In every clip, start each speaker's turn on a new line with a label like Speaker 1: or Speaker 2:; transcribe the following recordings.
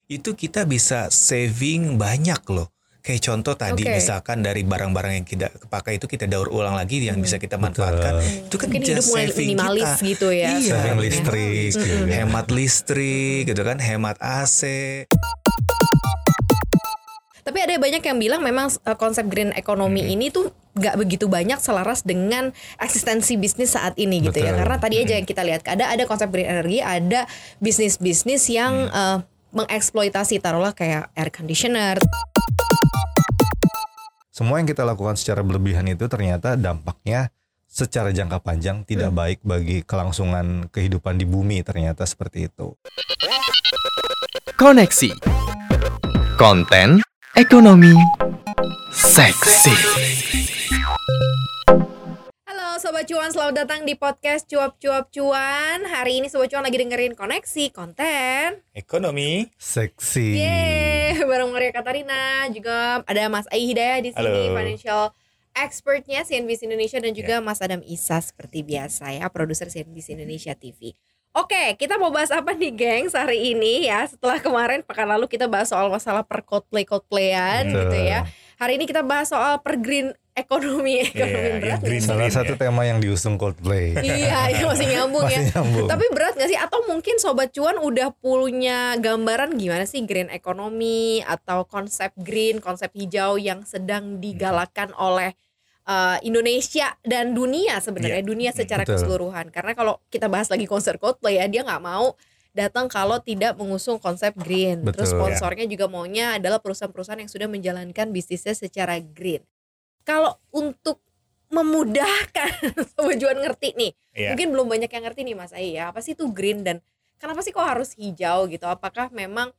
Speaker 1: itu kita bisa saving banyak loh. Kayak contoh tadi misalkan dari barang-barang yang kita pakai itu kita daur ulang lagi yang bisa kita manfaatkan. Itu kan
Speaker 2: Mungkin hidup mulai
Speaker 1: saving
Speaker 2: minimalis
Speaker 1: kita.
Speaker 2: gitu ya.
Speaker 1: Iya,
Speaker 3: Saving listrik juga.
Speaker 1: hemat listrik gitu kan, hemat AC.
Speaker 2: Tapi ada banyak yang bilang memang konsep green economy ini tuh gak begitu banyak selaras dengan eksistensi bisnis saat ini gitu ya. Karena tadi aja yang kita lihat ada konsep green energy, ada bisnis-bisnis yang mengeksploitasi taruhlah kayak air conditioner.
Speaker 3: Semua yang kita lakukan secara berlebihan itu ternyata dampaknya secara jangka panjang tidak baik bagi kelangsungan kehidupan di bumi, ternyata seperti itu.
Speaker 4: Koneksi konten ekonomi seksi.
Speaker 2: Halo Sobat Cuan, selamat datang di podcast Cuap-Cuap Cuan. Hari ini Sobat Cuan lagi dengerin koneksi konten
Speaker 1: Ekonomi
Speaker 3: Seksi.
Speaker 2: Yeay, bareng Maria Katarina. Juga ada Mas Ai Hidayah di sini,
Speaker 1: Halo.
Speaker 2: financial expertnya CNBC Indonesia, dan juga Mas Adam Isa seperti biasa ya, produser CNBC Indonesia TV. Oke, kita mau bahas apa nih gengs hari ini ya? Setelah kemarin pekan lalu kita bahas soal masalah per coldplayan gitu ya. Hari ini kita bahas soal per green ekonomi berat nggak sih?
Speaker 3: Salah satu tema yang diusung Coldplay.
Speaker 2: Iya, masih nyambung ya.
Speaker 3: Masih nyambung.
Speaker 2: Tapi berat gak sih? Atau mungkin Sobat Cuan udah punya gambaran gimana sih green economy atau konsep green, konsep hijau yang sedang digalakan oleh Indonesia dan dunia sebenarnya, dunia secara
Speaker 3: Betul.
Speaker 2: keseluruhan. Karena kalau kita bahas lagi konser Coldplay ya, dia nggak mau datang kalau tidak mengusung konsep green. Terus
Speaker 3: Betul.
Speaker 2: sponsornya juga maunya adalah perusahaan-perusahaan yang sudah menjalankan bisnisnya secara green. Kalau untuk memudahkan Sobat Cuan ngerti nih,
Speaker 1: Iya.
Speaker 2: mungkin belum banyak yang ngerti nih Mas Ai ya, apa sih itu green dan kenapa sih kok harus hijau gitu? Apakah memang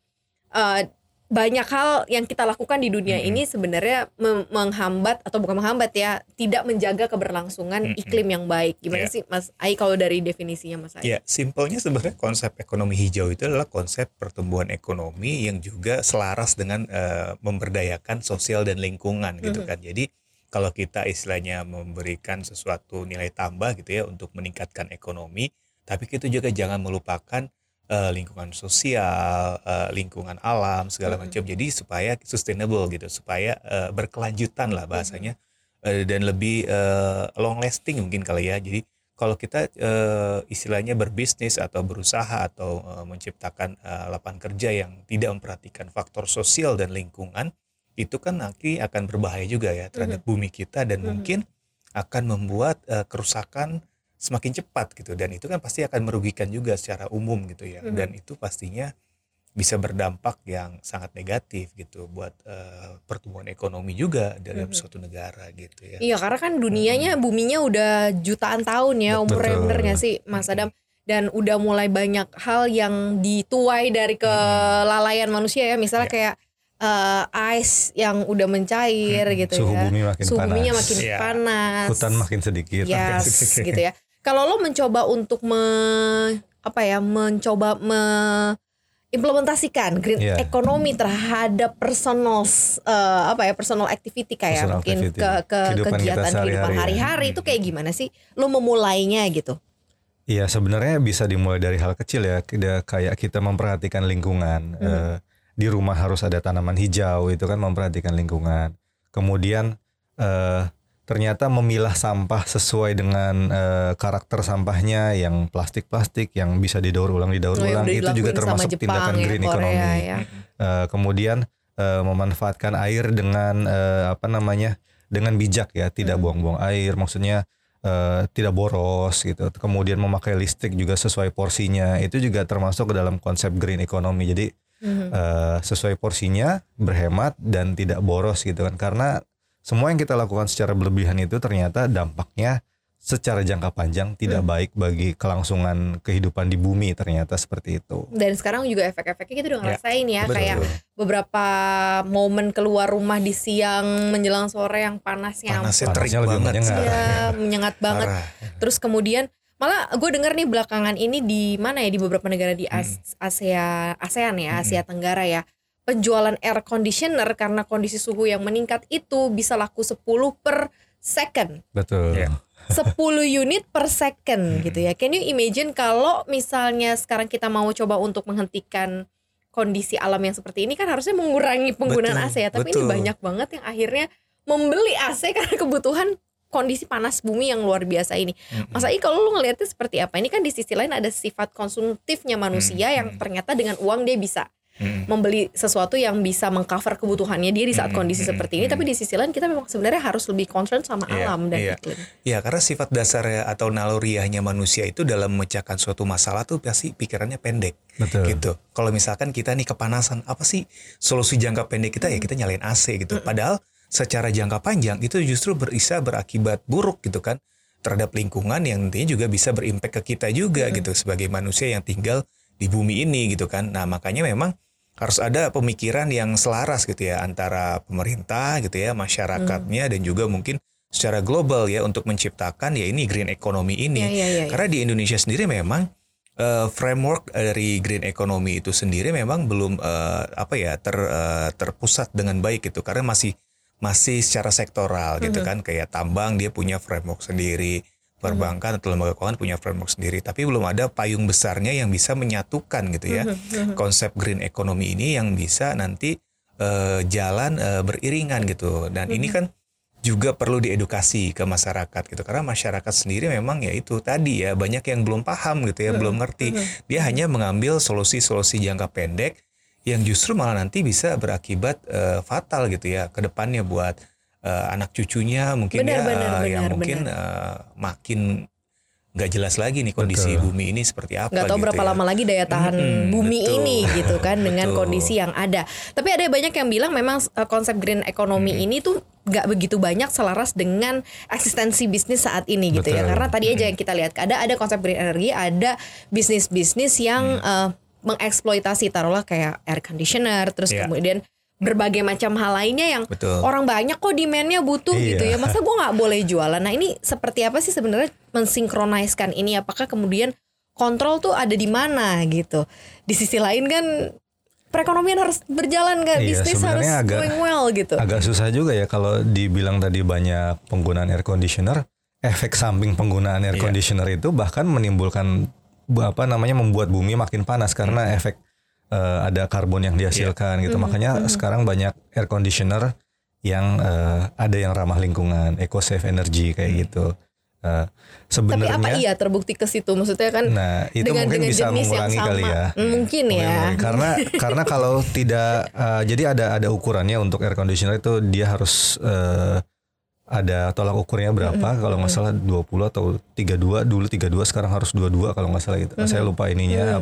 Speaker 2: banyak hal yang kita lakukan di dunia ini sebenarnya menghambat atau bukan menghambat ya, tidak menjaga keberlangsungan iklim yang baik. Gimana sih Mas Ai kalau dari definisinya Mas Ai?
Speaker 1: Ya, simpelnya sebenarnya konsep ekonomi hijau itu adalah konsep pertumbuhan ekonomi yang juga selaras dengan memberdayakan sosial dan lingkungan gitu kan. Jadi kalau kita istilahnya memberikan sesuatu nilai tambah gitu ya untuk meningkatkan ekonomi, tapi kita juga jangan melupakan lingkungan sosial, lingkungan alam segala macam. Jadi supaya sustainable gitu, supaya berkelanjutan lah bahasanya, dan lebih long lasting mungkin kali ya. Jadi kalau kita istilahnya berbisnis atau berusaha atau menciptakan lapangan kerja yang tidak memperhatikan faktor sosial dan lingkungan, itu kan nanti akan berbahaya juga ya terhadap bumi kita dan mungkin akan membuat kerusakan semakin cepat gitu, dan itu kan pasti akan merugikan juga secara umum gitu ya, dan itu pastinya bisa berdampak yang sangat negatif gitu buat pertumbuhan ekonomi juga dalam suatu negara gitu ya.
Speaker 2: Iya, karena kan dunianya, buminya udah jutaan tahun ya umurnya,
Speaker 3: Betul.
Speaker 2: bener gak sih Mas Adam? Dan udah mulai banyak hal yang dituai dari kelalaian manusia ya, misalnya kayak ice yang udah mencair gitu
Speaker 3: Suhu
Speaker 2: ya.
Speaker 3: bumi makin
Speaker 2: Suhu buminya
Speaker 3: panas.
Speaker 2: makin
Speaker 1: Iya.
Speaker 2: panas.
Speaker 3: Hutan makin sedikit.
Speaker 2: Yes, gitu ya. Kalau lo mencoba untuk mencoba implementasikan green
Speaker 3: Iya.
Speaker 2: economy terhadap personal activity kayak
Speaker 3: Personal
Speaker 2: mungkin
Speaker 3: activity.
Speaker 2: ke
Speaker 3: Kehidupan kita
Speaker 2: kegiatan kehidupan
Speaker 3: sehari-hari ya.
Speaker 2: hari-hari itu kayak gimana sih lo memulainya gitu?
Speaker 3: Iya, sebenarnya bisa dimulai dari hal kecil ya. Kayak kita memperhatikan lingkungan. Di rumah harus ada tanaman hijau, itu kan memperhatikan lingkungan. Kemudian ternyata memilah sampah sesuai dengan karakter sampahnya, yang plastik-plastik yang bisa didaur ulang
Speaker 2: Yang udah
Speaker 3: itu juga
Speaker 2: dilakuin sama
Speaker 3: termasuk
Speaker 2: Jepang
Speaker 3: tindakan
Speaker 2: ya,
Speaker 3: green
Speaker 2: Korea
Speaker 3: economy.
Speaker 2: ya.
Speaker 3: Kemudian memanfaatkan air dengan dengan bijak ya, tidak buang-buang air, maksudnya tidak boros gitu. Kemudian memakai listrik juga sesuai porsinya, itu juga termasuk ke dalam konsep green economy. Jadi sesuai porsinya, berhemat dan tidak boros gitu kan. Karena semua yang kita lakukan secara berlebihan itu ternyata dampaknya secara jangka panjang tidak baik bagi kelangsungan kehidupan di bumi, ternyata seperti itu.
Speaker 2: Dan sekarang juga efek-efeknya kita udah ngerasain ya,
Speaker 1: betul.
Speaker 2: kayak beberapa momen keluar rumah di siang menjelang sore yang panasnya
Speaker 1: Panasnya terik
Speaker 3: Panasnya lebih
Speaker 1: banget.
Speaker 3: menyengat.
Speaker 2: ya, menyengat banget.
Speaker 1: Parah.
Speaker 2: Terus kemudian malah gue dengar nih belakangan ini di mana ya, di beberapa negara di ASEAN ya, Asia Tenggara ya, penjualan air conditioner karena kondisi suhu yang meningkat itu bisa laku 10 per second.
Speaker 3: Betul.
Speaker 1: Iya.
Speaker 2: 10 unit per second gitu ya. Can you imagine kalau misalnya sekarang kita mau coba untuk menghentikan kondisi alam yang seperti ini kan harusnya mengurangi penggunaan AC ya, tapi ini banyak banget yang akhirnya membeli AC karena kebutuhan kondisi panas bumi yang luar biasa ini. Mas Ai, kalau lu ngelihatnya seperti apa? Ini kan di sisi lain ada sifat konsumtifnya manusia yang ternyata dengan uang dia bisa membeli sesuatu yang bisa mengcover kebutuhannya dia di saat kondisi seperti ini. Tapi di sisi lain kita memang sebenarnya harus lebih concern sama alam dan iklim.
Speaker 1: Iya, karena sifat dasar atau naluriahnya manusia itu dalam memecahkan suatu masalah tuh pasti pikirannya pendek.
Speaker 3: Betul.
Speaker 1: Gitu. Kalau misalkan kita nih kepanasan, apa sih solusi jangka pendek kita? Ya kita nyalain AC gitu. Padahal secara jangka panjang itu justru bisa berakibat buruk gitu kan terhadap lingkungan yang nantinya juga bisa berimpact ke kita juga gitu sebagai manusia yang tinggal di bumi ini gitu kan. Nah, makanya memang harus ada pemikiran yang selaras gitu ya antara pemerintah gitu ya, masyarakatnya dan juga mungkin secara global ya untuk menciptakan ya ini green economy ini. Karena di Indonesia sendiri memang framework dari green economy itu sendiri memang belum terpusat dengan baik gitu karena masih secara sektoral gitu kan, kayak tambang dia punya framework sendiri, perbankan atau lembaga keuangan punya framework sendiri, tapi belum ada payung besarnya yang bisa menyatukan gitu ya konsep green economy ini yang bisa nanti jalan beriringan gitu. Dan ini kan juga perlu diedukasi ke masyarakat gitu, karena masyarakat sendiri memang ya itu tadi ya banyak yang belum paham gitu ya, belum ngerti, dia hanya mengambil solusi-solusi jangka pendek yang justru malah nanti bisa berakibat fatal gitu ya ke depannya buat anak cucunya mungkin mungkin makin nggak jelas lagi nih kondisi bumi ini seperti apa.
Speaker 2: Nggak tahu
Speaker 1: gitu
Speaker 2: berapa lama lagi daya tahan bumi ini gitu kan dengan kondisi yang ada. Tapi ada banyak yang bilang memang konsep green economy ini tuh nggak begitu banyak selaras dengan eksistensi bisnis saat ini gitu ya. Karena tadi aja yang kita lihat ada konsep green energy, ada bisnis-bisnis yang mengeksploitasi taruhlah kayak air conditioner, terus kemudian berbagai macam hal lainnya yang orang banyak kok demand-nya butuh gitu ya. Masa gue nggak boleh jualan? Nah ini seperti apa sih sebenarnya mensinkroniskan ini? Apakah kemudian kontrol tuh ada di mana gitu? Di sisi lain kan perekonomian harus berjalan kan, bisnis harus going well gitu. Agak
Speaker 3: susah juga ya kalau dibilang tadi banyak penggunaan air conditioner. Efek samping penggunaan air conditioner itu bahkan menimbulkan membuat bumi makin panas karena efek ada karbon yang dihasilkan gitu. Makanya sekarang banyak air conditioner yang ada yang ramah lingkungan, eco safe energy kayak gitu. Sebenarnya
Speaker 2: tapi apa terbukti ke situ, maksudnya kan
Speaker 3: itu mungkin bisa mengurangi kali ya.
Speaker 2: Mungkin ya.
Speaker 3: Karena kalau tidak jadi ada ukurannya untuk air conditioner itu dia harus ada tolak ukurnya berapa, kalau nggak salah 20 atau 32, dulu 32 sekarang harus 22 kalau nggak salah gitu. Saya lupa ininya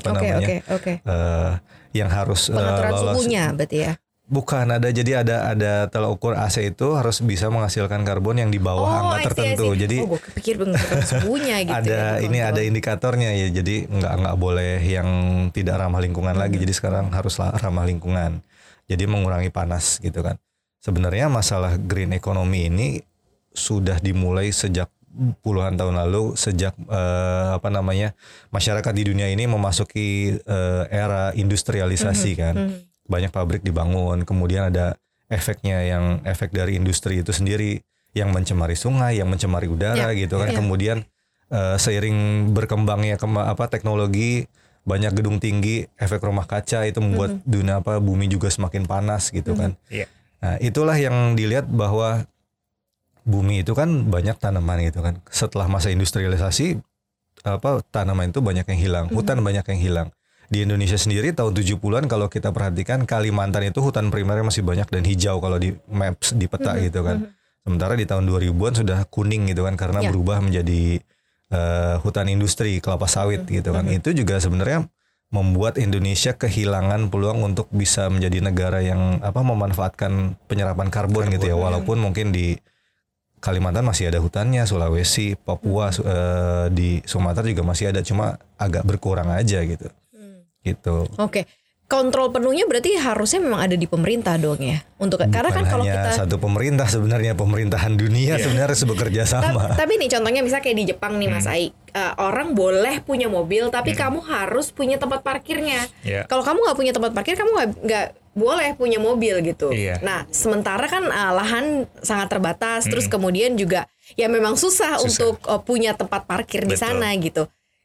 Speaker 3: yang harus
Speaker 2: pengaturan suhunya berarti ya.
Speaker 3: Bukan, jadi ada tolak ukur AC itu harus bisa menghasilkan karbon yang di bawah angka tertentu. Jadi
Speaker 2: gue kepikir pengaturan suhunya gitu.
Speaker 3: Ada indikatornya ya. Jadi nggak boleh yang tidak ramah lingkungan lagi. Jadi sekarang harus ramah lingkungan. Jadi mengurangi panas gitu kan. Sebenarnya masalah green economy ini sudah dimulai sejak puluhan tahun lalu, sejak masyarakat di dunia ini memasuki era industrialisasi kan. Banyak pabrik dibangun, kemudian ada efek dari industri itu sendiri yang mencemari sungai, yang mencemari udara gitu kan. Kemudian seiring berkembangnya teknologi, banyak gedung tinggi, efek rumah kaca itu membuat bumi juga semakin panas gitu kan. Nah, itulah yang dilihat bahwa bumi itu kan banyak tanaman gitu kan. Setelah masa industrialisasi tanaman itu banyak yang hilang, hutan banyak yang hilang. Di Indonesia sendiri tahun 70-an kalau kita perhatikan Kalimantan itu hutan primernya masih banyak dan hijau kalau di maps di peta gitu kan. Sementara di tahun 2000-an sudah kuning gitu kan karena berubah menjadi hutan industri kelapa sawit gitu kan. Itu juga sebenarnya membuat Indonesia kehilangan peluang untuk bisa menjadi negara yang memanfaatkan penyerapan karbon gitu ya. Walaupun mungkin di Kalimantan masih ada hutannya, Sulawesi, Papua, di Sumatera juga masih ada, cuma agak berkurang aja gitu. Gitu.
Speaker 2: Oke. Kontrol penuhnya berarti harusnya memang ada di pemerintah dong ya. Karena kan kalau kita
Speaker 3: satu pemerintah sebenarnya, pemerintahan dunia sebenarnya harus bekerja sama.
Speaker 2: Tapi nih contohnya misalnya kayak di Jepang nih Mas Ai, orang boleh punya mobil tapi kamu harus punya tempat parkirnya. Kalau kamu nggak punya tempat parkir, kamu nggak boleh punya mobil gitu. Nah, sementara kan lahan sangat terbatas, terus kemudian juga ya memang susah. Untuk punya tempat parkir di sana gitu.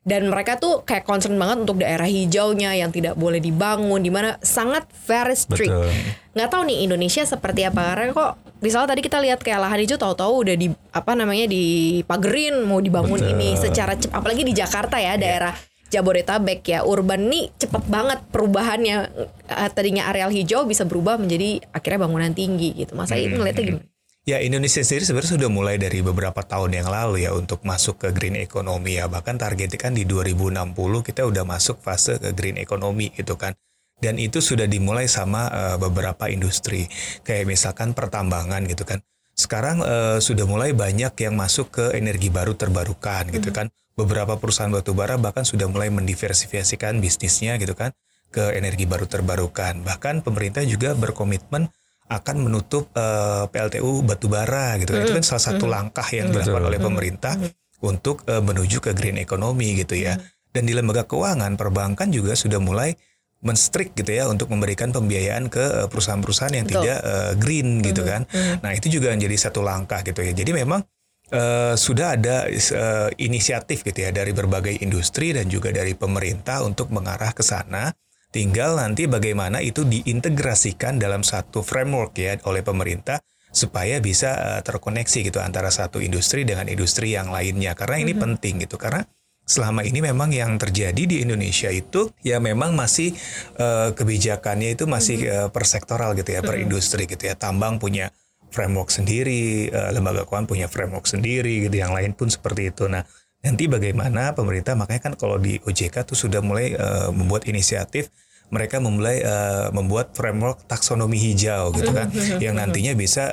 Speaker 2: Dan mereka tuh kayak concern banget untuk daerah hijaunya yang tidak boleh dibangun, dimana sangat very strict.
Speaker 3: Betul.
Speaker 2: Nggak tahu nih Indonesia seperti apa, karena kok misalnya tadi kita lihat kayak lahan hijau tahu-tahu udah dipagerin mau dibangun ini secara cepat, apalagi di Jakarta ya, daerah Jabodetabek ya, urban nih cepet banget perubahannya. Tadinya areal hijau bisa berubah menjadi akhirnya bangunan tinggi gitu. Mas Ai ngeliatnya gimana?
Speaker 1: Ya, Indonesia sendiri sebenarnya sudah mulai dari beberapa tahun yang lalu ya untuk masuk ke green economy ya. Bahkan targetnya kan di 2060 kita udah masuk fase ke green economy gitu kan. Dan itu sudah dimulai sama beberapa industri. Kayak misalkan pertambangan gitu kan. Sekarang sudah mulai banyak yang masuk ke energi baru terbarukan gitu kan. Beberapa perusahaan batubara bahkan sudah mulai mendiversifikasikan bisnisnya gitu kan ke energi baru terbarukan. Bahkan pemerintah juga berkomitmen akan menutup PLTU batubara gitu kan. Itu kan salah satu langkah yang dilakukan oleh pemerintah untuk menuju ke green economy gitu ya. Dan di lembaga keuangan perbankan juga sudah mulai men-strict gitu ya untuk memberikan pembiayaan ke perusahaan-perusahaan yang tidak green gitu kan. Nah, itu juga menjadi satu langkah gitu ya. Jadi memang sudah ada inisiatif gitu ya dari berbagai industri dan juga dari pemerintah untuk mengarah ke sana. Tinggal nanti bagaimana itu diintegrasikan dalam satu framework ya oleh pemerintah supaya bisa terkoneksi gitu antara satu industri dengan industri yang lainnya. Karena ini penting gitu, karena selama ini memang yang terjadi di Indonesia itu ya memang masih kebijakannya itu masih per sektoral gitu ya, per industri gitu ya. Tambang punya framework sendiri, lembaga keuangan punya framework sendiri gitu, yang lain pun seperti itu. Nah, nanti bagaimana pemerintah, makanya kan kalau di OJK tuh sudah mulai membuat inisiatif, mereka memulai membuat framework taksonomi hijau gitu kan, yang nantinya bisa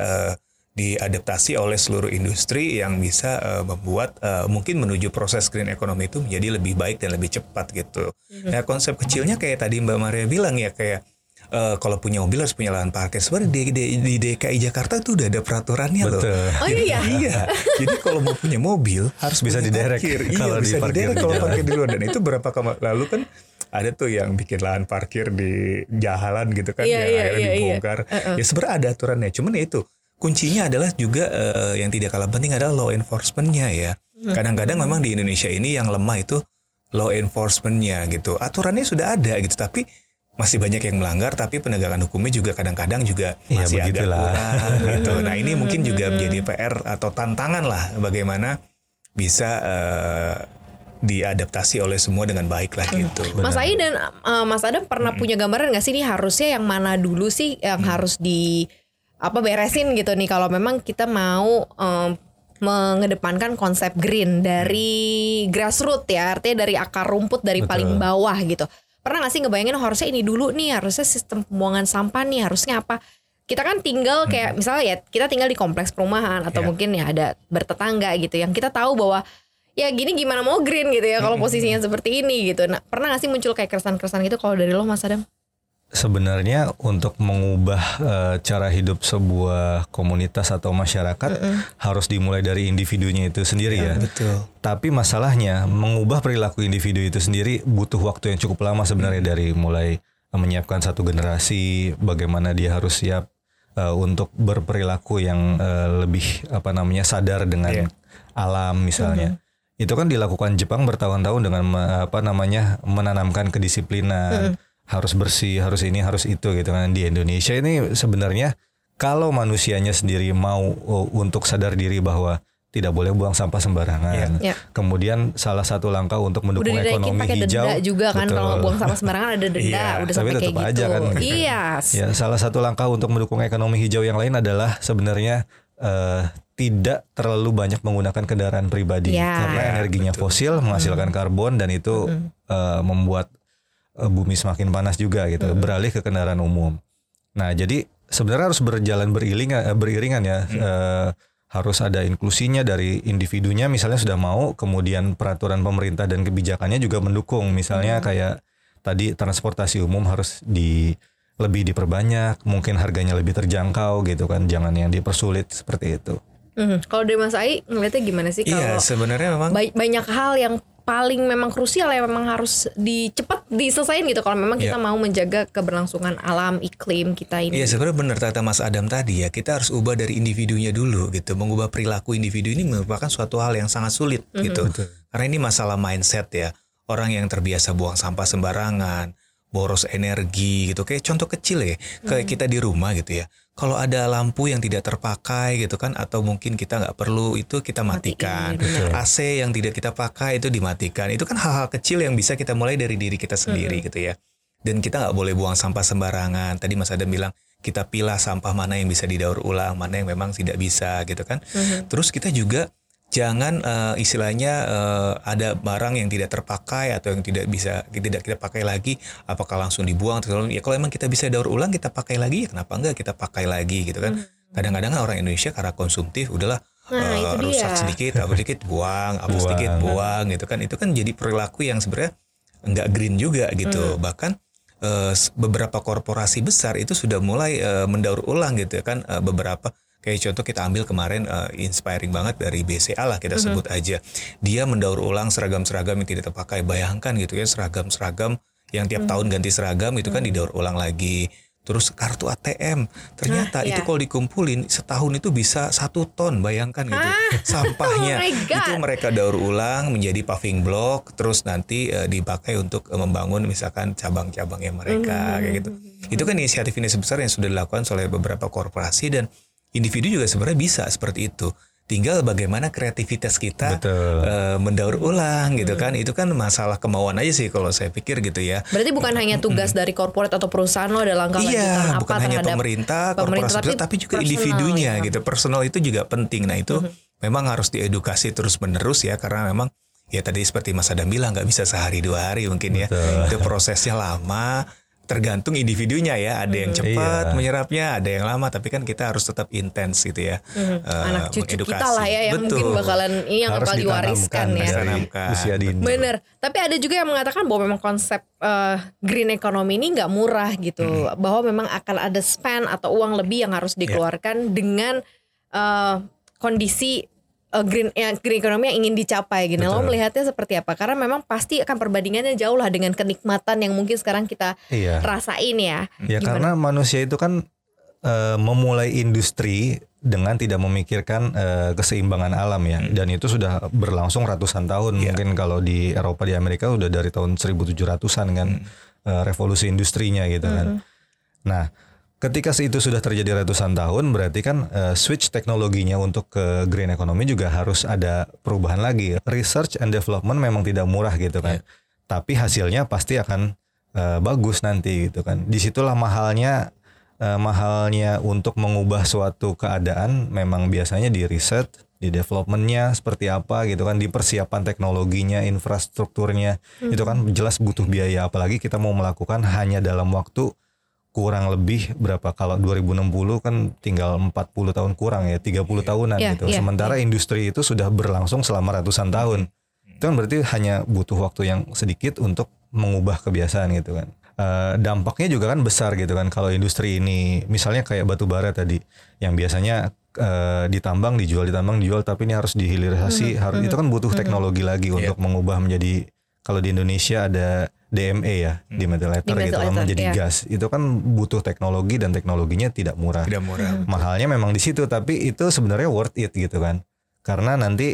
Speaker 1: diadaptasi oleh seluruh industri yang bisa membuat mungkin menuju proses green economy itu menjadi lebih baik dan lebih cepat gitu. Nah, konsep kecilnya kayak tadi Mbak Maria bilang ya, kayak kalau punya mobil harus punya lahan parkir. Sebenarnya di DKI Jakarta tuh udah ada peraturannya loh.
Speaker 2: Oh iya.
Speaker 1: Iya. Jadi kalau mau punya mobil harus
Speaker 3: Bisa diderek
Speaker 1: kalau bisa diderek kalau parkir di luar. Dan itu berapa lalu kan ada tuh yang bikin lahan parkir di jalan gitu kan, yang akhirnya dibongkar. Ya sebenarnya ada aturannya. Cuman ya itu kuncinya adalah juga yang tidak kalah penting adalah law enforcement-nya ya. Kadang-kadang memang di Indonesia ini yang lemah itu law enforcement-nya gitu. Aturannya sudah ada gitu, tapi masih banyak yang melanggar, tapi penegakan hukumnya juga kadang-kadang juga masih agak kurang gitu. Nah, ini mungkin juga menjadi PR atau tantangan lah bagaimana bisa diadaptasi oleh semua dengan baik lah gitu.
Speaker 2: Mas Ai dan Mas Adam pernah punya gambaran nggak sih nih harusnya yang mana dulu sih yang harus beresin gitu nih kalau memang kita mau mengedepankan konsep green dari grassroots ya, artinya dari akar rumput, dari paling bawah gitu. Pernah gak sih ngebayangin harusnya ini dulu nih, harusnya sistem pembuangan sampah nih harusnya apa? Kita kan tinggal kayak misalnya ya kita tinggal di kompleks perumahan atau mungkin ya ada bertetangga gitu yang kita tahu bahwa ya gini gimana mau green gitu ya kalau posisinya seperti ini gitu. Nah, pernah gak sih muncul kayak keresahan-keresahan gitu kalau dari lo Mas Adam?
Speaker 3: Sebenarnya untuk mengubah cara hidup sebuah komunitas atau masyarakat harus dimulai dari individunya itu sendiri ya.
Speaker 1: Betul.
Speaker 3: Tapi masalahnya mengubah perilaku individu itu sendiri butuh waktu yang cukup lama sebenarnya, dari mulai menyiapkan satu generasi, bagaimana dia harus siap untuk berperilaku yang lebih sadar dengan alam misalnya. Itu kan dilakukan Jepang bertahun-tahun dengan menanamkan kedisiplinan. Harus bersih, harus ini, harus itu gitu kan. Di Indonesia ini sebenarnya kalau manusianya sendiri mau untuk sadar diri bahwa tidak boleh buang sampah sembarangan. Kemudian salah satu langkah untuk mendukung ekonomi hijau.
Speaker 2: Denda juga kan, kalau buang sampah sembarangan ada denda, udah sampai kayak gitu.
Speaker 3: Aja kan, gitu.
Speaker 2: Iya.
Speaker 3: Ya, salah satu langkah untuk mendukung ekonomi hijau yang lain adalah sebenarnya tidak terlalu banyak menggunakan kendaraan pribadi karena energinya fosil, menghasilkan karbon, dan itu membuat bumi semakin panas juga gitu, beralih ke kendaraan umum. Nah, jadi sebenarnya harus berjalan beriringan ya. Harus ada inklusinya dari individunya, misalnya sudah mau, kemudian peraturan pemerintah dan kebijakannya juga mendukung. Misalnya kayak tadi transportasi umum harus lebih diperbanyak, mungkin harganya lebih terjangkau gitu kan, jangan yang dipersulit seperti itu.
Speaker 2: Kalau dari Mas Ai ngeliatnya gimana sih kalau
Speaker 1: sebenarnya memang
Speaker 2: banyak hal yang paling memang krusial ya memang harus cepat diselesain gitu kalau memang kita mau menjaga keberlangsungan alam iklim kita ini.
Speaker 1: Iya, sebenarnya benar kata Mas Adam tadi ya, kita harus ubah dari individunya dulu gitu. Mengubah perilaku individu ini merupakan suatu hal yang sangat sulit gitu. Karena ini masalah mindset ya. Orang yang terbiasa buang sampah sembarangan, boros energi gitu. Kayak contoh kecil ya, kayak kita di rumah gitu ya. Kalau ada lampu yang tidak terpakai gitu kan, atau mungkin kita nggak perlu, itu kita matikan. AC yang tidak kita pakai itu dimatikan. Itu kan hal-hal kecil yang bisa kita mulai dari diri kita sendiri gitu ya. Dan kita nggak boleh buang sampah sembarangan. Tadi Mas Adam bilang kita pilah sampah mana yang bisa didaur ulang, mana yang memang tidak bisa gitu kan. Terus kita juga jangan istilahnya ada barang yang tidak terpakai atau yang tidak kita pakai lagi, apakah langsung dibuang atau ya kalau emang kita bisa daur ulang kita pakai lagi, ya kenapa enggak kita pakai lagi gitu kan. Kadang-kadang orang Indonesia karena konsumtif udahlah rusak sedikit buang, hapus sedikit buang gitu kan. Itu kan jadi perilaku yang sebenarnya enggak green juga gitu. Bahkan beberapa korporasi besar itu sudah mulai mendaur ulang gitu kan. Beberapa kayak contoh kita ambil kemarin inspiring banget dari BCA lah kita sebut aja. Dia mendaur ulang seragam-seragam yang tidak terpakai. Bayangkan gitu ya, seragam-seragam yang tiap tahun ganti seragam itu kan didaur ulang lagi. Terus kartu ATM ternyata itu kalau dikumpulin setahun itu bisa 1 ton, bayangkan gitu sampahnya. Itu mereka daur ulang menjadi paving block, terus nanti dipakai untuk membangun misalkan cabang-cabangnya mereka kayak gitu. Itu kan inisiatif besar yang sudah dilakukan oleh beberapa korporasi dan individu juga sebenarnya bisa seperti itu. Tinggal bagaimana kreativitas kita mendaur ulang gitu kan. Itu kan masalah kemauan aja sih kalau saya pikir gitu ya.
Speaker 2: Berarti bukan hanya tugas dari korporat atau perusahaan lo ada langkah lanjutan apa
Speaker 1: bukan hanya pemerintah, korporasi, tapi juga individunya gitu. Personal itu juga penting. Nah itu memang harus diedukasi terus menerus ya, karena memang ya tadi seperti Mas Adam bilang nggak bisa sehari 2 hari mungkin ya. Itu prosesnya lama. Tergantung individunya ya, ada yang cepat menyerapnya, ada yang lama, tapi kan kita harus tetap intens gitu ya.
Speaker 2: Anak cucu kita lah ya yang mungkin bakalan ini yang bakal diwariskan ya.
Speaker 3: Usia dini.
Speaker 2: Bener. Tapi ada juga yang mengatakan bahwa memang konsep green economy ini nggak murah gitu, bahwa memang akan ada spend atau uang lebih yang harus dikeluarkan dengan kondisi green economy yang ingin dicapai gitu. Lo melihatnya seperti apa? Karena memang pasti akan perbandingannya jauh lah dengan kenikmatan yang mungkin sekarang kita rasain ya.
Speaker 3: Ya karena manusia itu kan memulai industri dengan tidak memikirkan keseimbangan alam ya. Dan itu sudah berlangsung ratusan tahun. Mungkin kalau di Eropa, di Amerika udah dari tahun 1700-an kan revolusi industrinya gitu kan. Nah, ketika itu sudah terjadi ratusan tahun, berarti kan switch teknologinya untuk ke green economy juga harus ada perubahan lagi. Research and development memang tidak murah gitu kan. Tapi hasilnya pasti akan bagus nanti gitu kan. Disitulah mahalnya untuk mengubah suatu keadaan memang biasanya di riset, di developmentnya seperti apa gitu kan, di persiapan teknologinya, infrastrukturnya. Itu kan jelas butuh biaya, apalagi kita mau melakukan hanya dalam waktu kurang lebih berapa, kalau 2060 kan tinggal 40 tahun kurang ya, 30 tahunan gitu. Sementara industri itu sudah berlangsung selama ratusan tahun. Itu kan berarti hanya butuh waktu yang sedikit untuk mengubah kebiasaan gitu kan. Dampaknya juga kan besar gitu kan. Kalau industri ini misalnya kayak batu bara tadi yang biasanya ditambang dijual, tapi ini harus dihilirisasi, itu kan butuh teknologi lagi untuk mengubah menjadi, kalau di Indonesia ada DME ya, dimethyl ether gitu kan, menjadi gas. Itu kan butuh teknologi dan teknologinya tidak murah. Mahalnya memang di situ, tapi itu sebenarnya worth it gitu kan. Karena nanti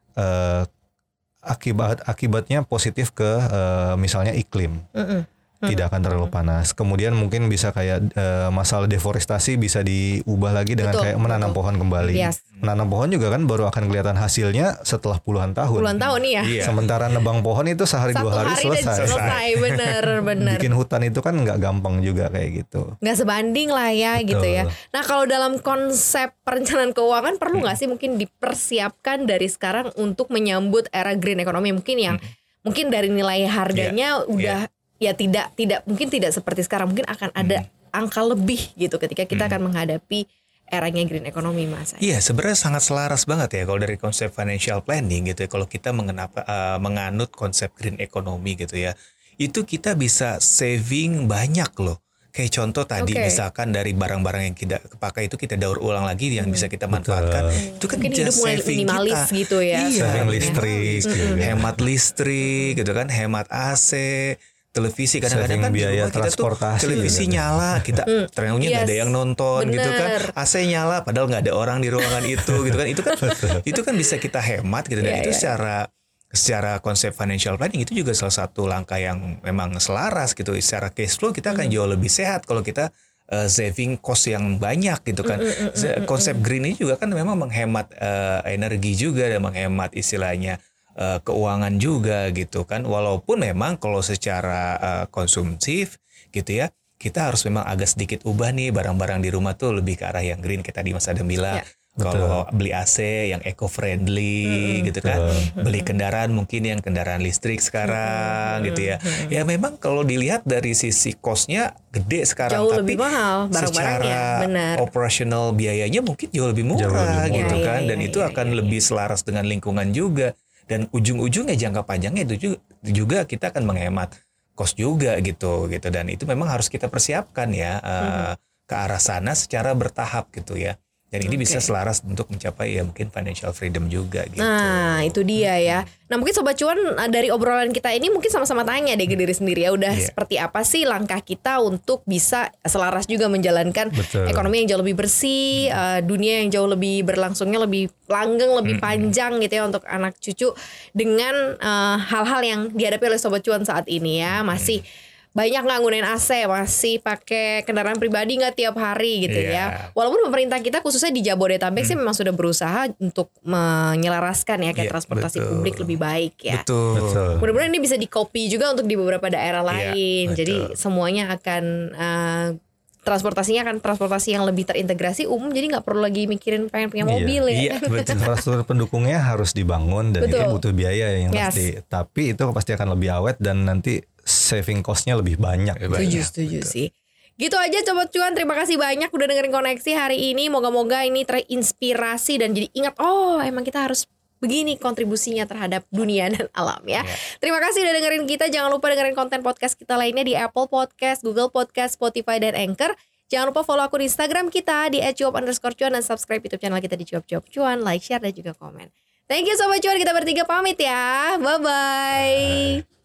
Speaker 3: akibatnya positif ke misalnya iklim. Tidak akan terlalu panas. Kemudian mungkin bisa kayak masalah deforestasi bisa diubah lagi dengan kayak menanam pohon kembali. Menanam pohon juga kan baru akan kelihatan hasilnya setelah puluhan tahun. Sementara nebang pohon itu sehari 2 hari selesai. Bener. Bikin hutan itu kan nggak gampang juga kayak gitu.
Speaker 2: Nggak sebanding lah ya. Gitu ya. Nah kalau dalam konsep perencanaan keuangan perlu nggak sih mungkin dipersiapkan dari sekarang untuk menyambut era green economy mungkin yang mungkin dari nilai harganya udah ya tidak mungkin tidak seperti sekarang, mungkin akan ada angka lebih gitu ketika kita akan menghadapi eranya green economy, Mas.
Speaker 1: Iya, sebenarnya sangat selaras banget ya kalau dari konsep financial planning gitu ya. Kalau kita menganut konsep green economy gitu ya, itu kita bisa saving banyak loh. Kayak contoh tadi misalkan dari barang-barang yang tidak kepakai itu kita daur ulang lagi yang bisa kita manfaatkan. Itu kan
Speaker 2: mungkin hidup mulai minimalis kita gitu ya.
Speaker 1: Saving listrik, hemat listrik gitu kan, hemat AC, televisi. Kadang-kadang kan
Speaker 3: biaya
Speaker 1: kita tuh televisi nyala, kita ternyata nggak ada yang nonton gitu kan, AC nyala padahal nggak ada orang di ruangan itu gitu kan. Itu kan bisa kita hemat gitu, dan itu secara secara konsep financial planning itu juga salah satu langkah yang memang selaras gitu. Secara cash flow kita akan jauh lebih sehat kalau kita saving cost yang banyak gitu kan. Konsep green ini juga kan memang menghemat energi juga dan menghemat istilahnya keuangan juga gitu kan. Walaupun memang kalau secara konsumtif gitu ya, kita harus memang agak sedikit ubah nih barang-barang di rumah tuh lebih ke arah yang green kayak tadi Mas Adam bilang. Kalau beli AC yang eco-friendly gitu kan, beli kendaraan mungkin yang kendaraan listrik sekarang gitu ya. Ya memang kalau dilihat dari sisi cost-nya gede sekarang,
Speaker 2: jauh
Speaker 1: tapi
Speaker 2: lebih mahal barang-barangnya,
Speaker 1: secara
Speaker 2: benar.
Speaker 1: operational biayanya mungkin jauh lebih murah gitu kan, dan itu akan lebih selaras dengan lingkungan juga. Dan ujung-ujungnya jangka panjangnya itu juga kita akan menghemat cost juga gitu. Dan itu memang harus kita persiapkan ya ke arah sana secara bertahap gitu ya. Dan ini bisa selaras untuk mencapai ya mungkin financial freedom juga gitu.
Speaker 2: Nah itu dia ya. Nah mungkin Sobat Cuan dari obrolan kita ini mungkin sama-sama tanya deh ke diri sendiri ya. Udah seperti apa sih langkah kita untuk bisa selaras juga menjalankan ekonomi yang jauh lebih bersih, dunia yang jauh lebih berlangsungnya lebih langgeng, lebih panjang gitu ya untuk anak cucu, dengan hal-hal yang dihadapi oleh Sobat Cuan saat ini ya. Masih banyak nggak nggunain AC, masih pakai kendaraan pribadi nggak tiap hari gitu ya. Walaupun pemerintah kita khususnya di Jabodetabek sih memang sudah berusaha untuk menyelaraskan ya kayak transportasi publik lebih baik ya.
Speaker 1: Betul.
Speaker 2: Mudah-mudahan ini bisa di-copy juga untuk di beberapa daerah lain. Jadi semuanya akan transportasinya akan transportasi yang lebih terintegrasi umum, jadi nggak perlu lagi mikirin pengen punya mobil ya.
Speaker 3: Infrastruktur pendukungnya harus dibangun dan itu butuh biaya yang pasti. Tapi itu pasti akan lebih awet dan nanti saving cost-nya lebih banyak.
Speaker 2: Setuju sih. Gitu aja Sobat Cuan, terima kasih banyak udah dengerin Koneksi hari ini. Moga-moga ini terinspirasi dan jadi ingat, oh emang kita harus begini kontribusinya terhadap dunia dan alam ya. Terima kasih udah dengerin kita. Jangan lupa dengerin konten podcast kita lainnya di Apple Podcast, Google Podcast, Spotify, dan Anchor. Jangan lupa follow akun Instagram kita di @cuap_cuan dan subscribe YouTube channel kita di Cuap Cuan, like, share, dan juga komen. Thank you Sobat Cuan, kita bertiga pamit ya. Bye-bye.